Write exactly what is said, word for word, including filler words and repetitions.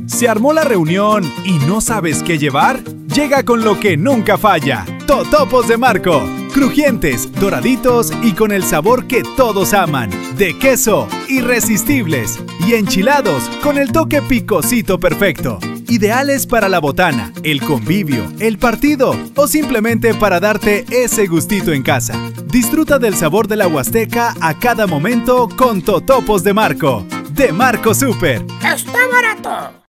¿Se armó la reunión y no sabes qué llevar? Llega con lo que nunca falla, Totopos de Marco. Crujientes, doraditos y con el sabor que todos aman. De queso, irresistibles. Y enchilados con el toque picosito perfecto. Ideales para la botana, el convivio, el partido o simplemente para darte ese gustito en casa. Disfruta del sabor de la Huasteca a cada momento con Totopos de Marco. De Marco Súper. ¡Está barato!